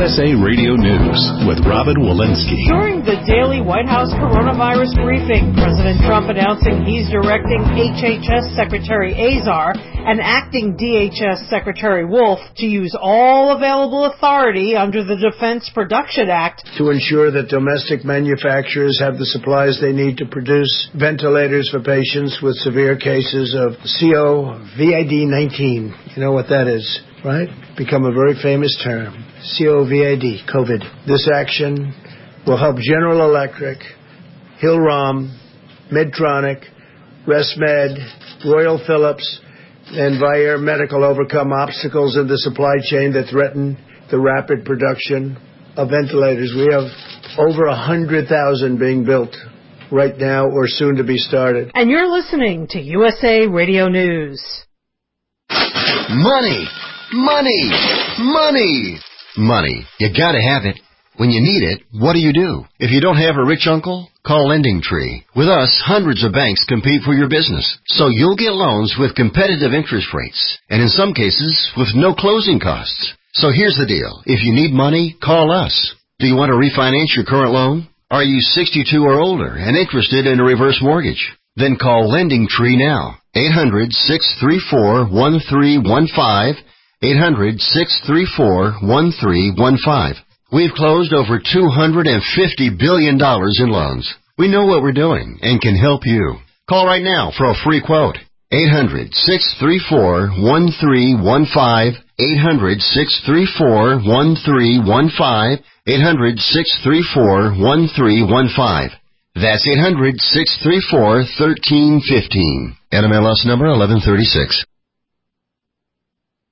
USA Radio News with Robin Walensky. During the daily White House coronavirus briefing, President Trump announcing he's directing HHS Secretary Azar and acting DHS Secretary Wolf to use all available authority under the Defense Production Act to ensure that domestic manufacturers have the supplies they need to produce ventilators for patients with severe cases of COVID-19. You know what that is, right? Become a very famous term. COVID. This action will help General Electric, Hill-Rom, Medtronic, ResMed, Royal Philips, and Vyaire Medical overcome obstacles in the supply chain that threaten the rapid production of ventilators. We have over 100,000 being built right now or soon to be started. And you're listening to USA Radio News. Money, money, money, money. You gotta have it. When you need it, what do? If you don't have a rich uncle, call LendingTree. With us, hundreds of banks compete for your business, so you'll get loans with competitive interest rates, and in some cases, with no closing costs. So here's the deal. If you need money, call us. Do you want to refinance your current loan? Are you 62 or older and interested in a reverse mortgage? Then call LendingTree now. 800-634-1315. 800-634-1315. We've closed over $250 billion in loans. We know what we're doing and can help you. Call right now for a free quote. 800-634-1315. 800-634-1315. 800-634-1315. That's 800-634-1315. NMLS number 1136.